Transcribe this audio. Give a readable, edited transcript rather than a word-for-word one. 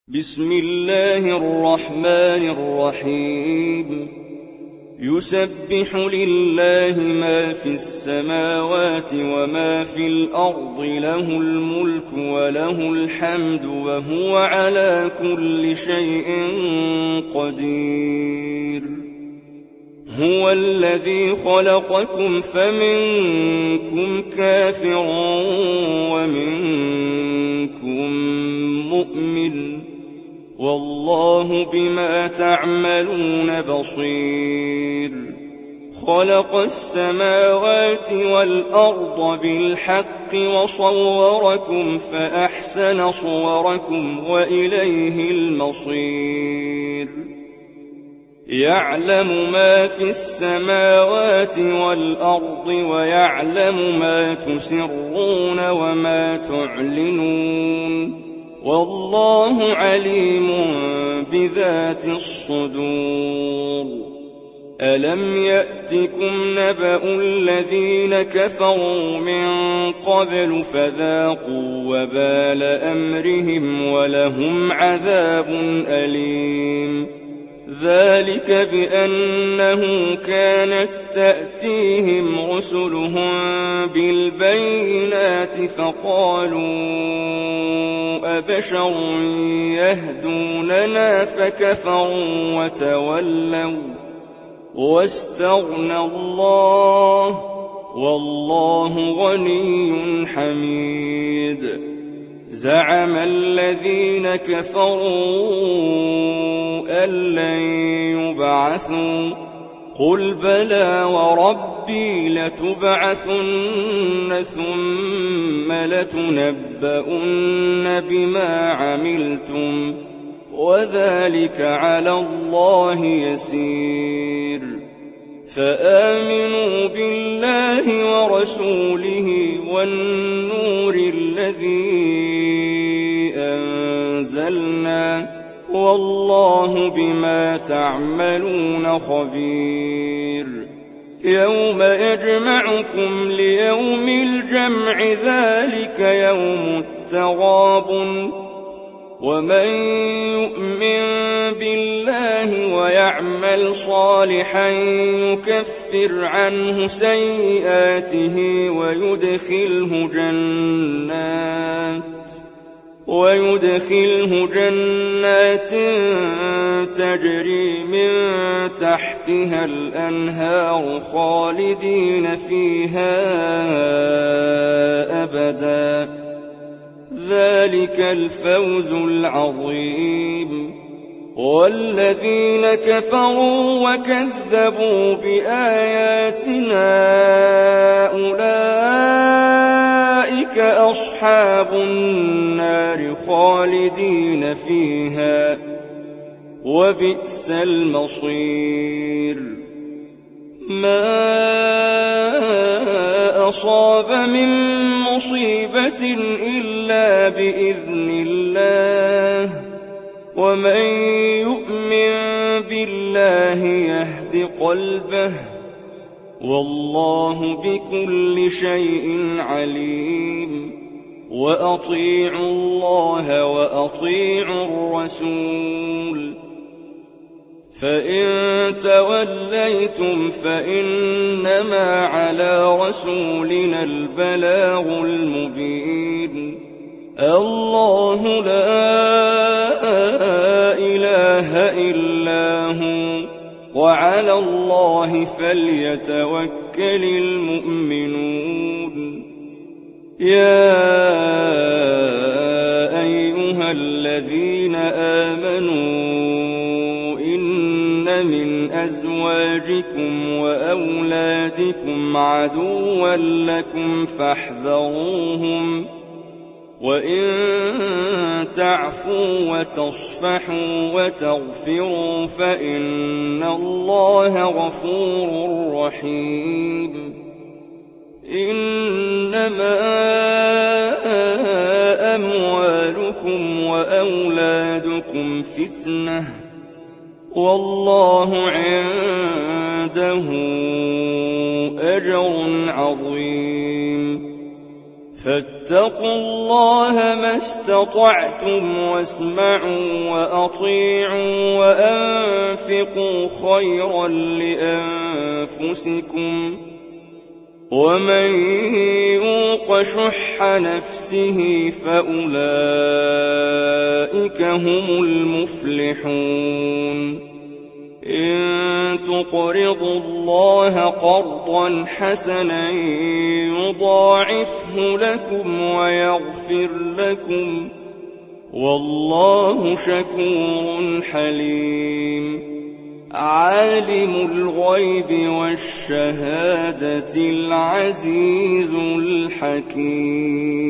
بسم الله الرحمن الرحيم يسبح لله ما في السماوات وما في الأرض له الملك وله الحمد وهو على كل شيء قدير هو الذي خلقكم فمنكم كافر ومنكم مؤمن والله بما تعملون بصير خلق السماوات والأرض بالحق وصوركم فأحسن صوركم وإليه المصير يعلم ما في السماوات والأرض ويعلم ما تسرون وما تعلنون والله عليم بذات الصدور ألم يأتكم نبأ الذين كفروا من قبل فذاقوا وبال أمرهم ولهم عذاب أليم ذلك بأنه كانت تأتيهم رسلهم بالبينات فقالوا أبشر يهدوننا فكفروا وتولوا واستغنى الله والله غني حميد زعم الذين كفروا أن لن يبعثوا قل بلى وربي لتبعثن ثم لتنبؤن بما عملتم وذلك على الله يسير فآمنوا بالله ورسوله والنور الذي أنزلنا والله بما تعملون خبير يوم يجمعكم ليوم الجمع ذلك يوم التغابن ومن يؤمن بالله ويعمل صالحا يكفر عنه سيئاته ويدخله جنات تجري من تحتها الأنهار خالدين فيها أبدا ذلك الفوز العظيم والذين كفروا وكذبوا بآياتنا أولئك أصحاب النار خالدين فيها وبئس المصير ما أصاب من مصيبة إلا بإذن الله ومن يؤمن بالله يهد قلبه والله بكل شيء عليم وأطيعوا الله وأطيعوا الرسول فإن توليتم فإنما على رسولنا البلاغ المبين الله لا إله إلا هو وعلى الله فليتوكل المؤمنون يا أيها الذين آمنوا إن من أزواجكم وأولادكم عدوا لكم فاحذروهم وإن تعفوا وتصفحوا وتغفروا فإن الله غفور رحيم إنما أموالكم وأولادكم فتنة والله عنده أجر عظيم فاتقوا الله ما استطعتم واسمعوا وأطيعوا وأنفقوا خيرا لأنفسكم ومن يوق شح نفسه فأولئك هم المفلحون إن تقرضوا الله قرضا حسنا يضاعفه لكم ويغفر لكم والله شكور حليم عالم الغيب والشهادة العزيز الحكيم